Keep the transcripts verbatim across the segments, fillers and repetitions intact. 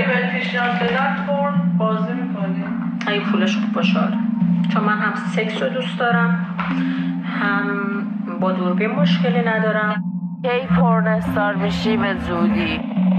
به پیشنهاد بدن پورن بازی میکنی؟ اگه پولش خوب باشه آره. چون من هم سکس رو دوست دارم، هم با دوربین مشکلی ندارم. کی پورن استار میشی به زودی؟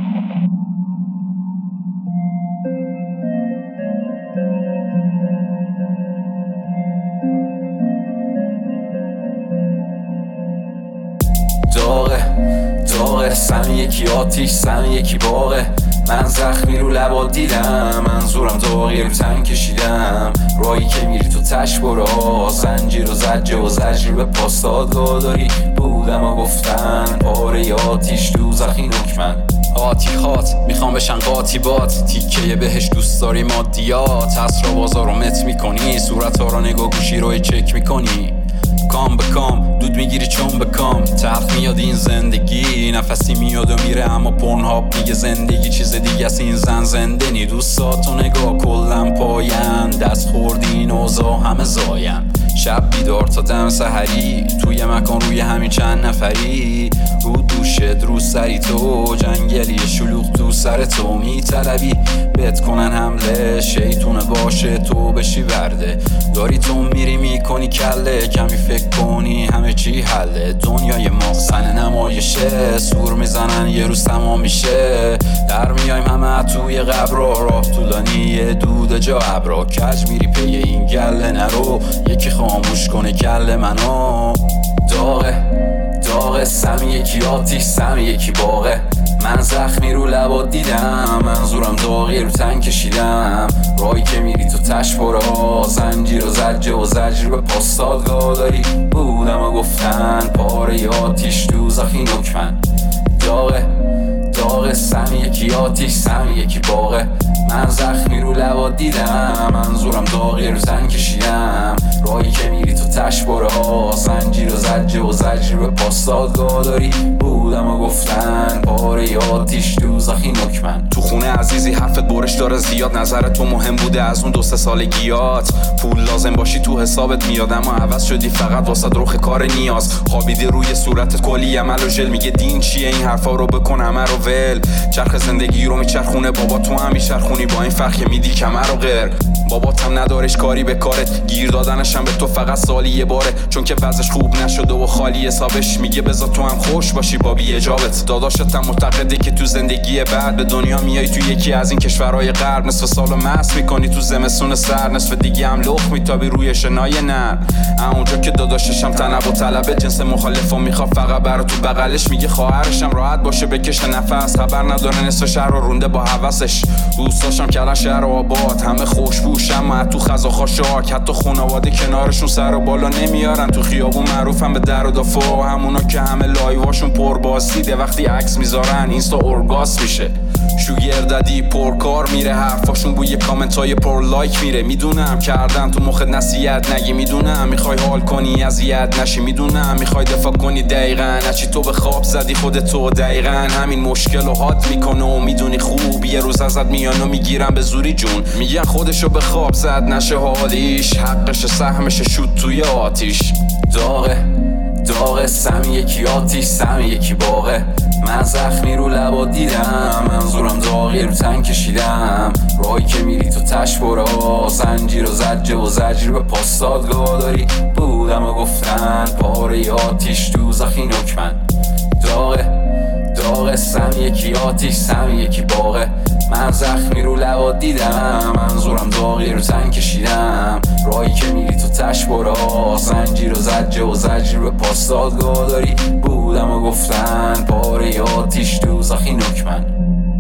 داغه داغه سم یکی آتیش سم یکی باغه. من زخمی رو لبا دیدم، منظورم داغی رو تن کشیدم. رایی که میری تو تش برا، زنجیر و زجه و زجر به پاستادگاه داری. بودم و گفتن پاره آتیش دوزخی نکمن. آتیخات میخوام بشن قاطیبات، تیکه بهش دوست داری مادیات. اسرا بازار رو مت میکنی، صورت ها رو نگاه گوشی رو چک میکنی. کام به کام دود میگیری چون به کام. تلخ میاد این زندگی، نفسی میاد و میره اما پورنهاب میگه زندگی چیز دیگه است. این زن زنده نی دوستاتو نگاه کلن پاین. دست خوردی این اوضاع همه زاین. شب بیدار تا دم سحری، توی مکان روی همین چند نفری. رو دوشت رو سری تو، جنگلی شلوغ تو سر تو. میطلبی بهت کنن حمله، شیطونه باشه تو بشی برده. داری تو میری میکنی کله، کمی فکر کنی همه چی حله. دنیای ما سن نمایشه، سور میزنن یه روز تمام میشه. در میایم همه توی قبرا، راه طولانیه دود جا ابرا. کج میری پی این گله نرو، یکی خاموش کنه گله منو. داغه داغه سم یکی آتیش سم یکی باغه. من زخمی رو لبا دیدم، منظورم داغی رو تن کشیدم. رایی که میری تو تش برا، زنجیر و زجه و زجر به پاستادگاه داری. بودم و گفتن پاره آتیش دوزخی نکمن. داغه داغه سم یکی آتیش سم یکی باغه. من زخمی رو لبا دیدم، منظورم داغی رو تن کشیدم. رایی که میری تو تش برا، زنجیر و زجه و زجر به پاستادگاه داری. بودم و گفتن پاره آتیش دوزخی نکمن. تو خونه عزیزی حرفت برش داره زیاد، نظرت تو مهم بوده از اون دو سه سالگیات. پول لازم باشی تو حسابت میاد، اما عوض شدی فقط واسه رخ کار نیاز. خوابیدی روی صورتت کلی عمل و ژل، میگه دین چیه این حرفا رو بکن همه رو ول. چرخ زندگی رو میچرخونه، بابا تو هم میچرخونی با این فرق که میدی کمر و غیر. بابات هم ندارش کاری به کارت، گیر دادنش هم به تو فقط سالی یه باره. چون که وضعش خوب نشده و خالی حسابش، میگه بذار تو هم خوش باشی با بی اجابت. داداشت هم معتقده که تو زندگی بعد به دنیا میای تو یکی از این کشورهای غرب. نصف سالو مست میکنی تو زمستون سر، نصف دیگه هم لخ میتابی روی شنای نر. اونجا که داداشش هم طلب و طلبه، جنس مخالفو میخواد فقط برا تو بغلش. میگه خواهرش هم راحت باشه بکشه نفس، خبر نداره نصف شهر رو رونده با هوسش. دوستاشم کردن شهر و آباد، همه خوشبوش اما تو خزاخا شاک. حتی خانواده کنارشون سر و بالا نمیارن، تو خیابون معروفن به در و دافا. همونا که همه لایواشون پر باسیده، وقتی عکس میذارن اینستا اورگاس میشه. شوگر دادی پرکار میره، حرفاشون بوی کامنت های پر لایک میره. میدونم کردن تو مخت نصیحت نگی، میدونم میخوای حال کنی اذیت نشی، میدونم میخوای دفاع کنی دقیقاً نچی. تو به خواب زدی خودت تو دقیقاً همین مشکل رو حات میکنه و میدونی خوب یه روز ازت میان و میگیرن به زوری جون. میگن خودشو به خواب زد نشه حالیش، حقش سهمش شد توی آتیش. داغه داغه سم یکی آتیش سم یکی باغه. من زخمی رو لبا دیدم، منظورم داغی رو تن کشیدم. رایی که میری تو تش برا، زنجیر و زجه و زجر به پاستادگاه داری. بودم و گفتن پاره آتیش دوزخی نکمن. داغه داغه سم یکی آتیش سم یکی باغه. من زخمی رو لبا دیدم، منظورم داغی رو تن کشیدم. رایی که میری تو تش برا، زنجیر و زجه و زجر به پاستادگاه داری. بودم و گفتن پاره آتیش دوزخی نکمن.